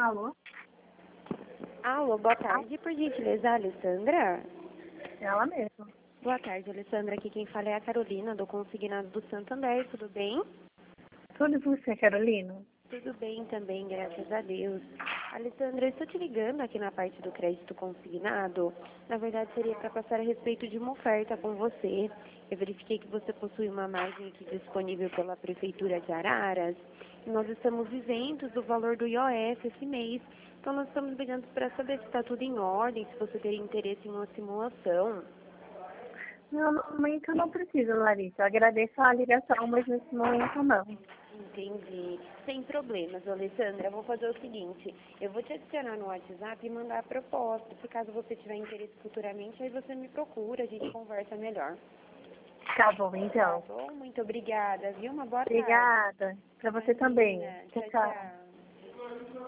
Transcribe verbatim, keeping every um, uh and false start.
Alô? Alô, boa tarde, por gentileza, Alessandra? Ela mesma. Boa tarde, Alessandra. Aqui quem fala é a Carolina, do Consignado do Santander. Tudo bem? Tudo e você, Carolina? Tudo bem também, graças a Deus. Alessandra, eu estou te ligando aqui na parte do crédito consignado. Na verdade, seria para passar a respeito de uma oferta com você. Eu verifiquei que você possui uma margem aqui disponível pela Prefeitura de Araras. E nós estamos isentos do valor do I O F esse mês. Então, nós estamos ligando para saber se está tudo em ordem, se você teria interesse em uma simulação. No momento eu não preciso, Larissa. Eu agradeço a ligação, mas nesse momento não. Entendi. Sem problemas, Alessandra. Eu vou fazer o seguinte, eu vou te adicionar no WhatsApp e mandar a proposta. Se caso você tiver interesse futuramente, aí você me procura, a gente conversa melhor. Tá bom, então. Tá bom? Muito obrigada, viu? Uma boa tarde. Obrigada. Pra você também. Imagina. Tchau, Tchau, tchau. tchau.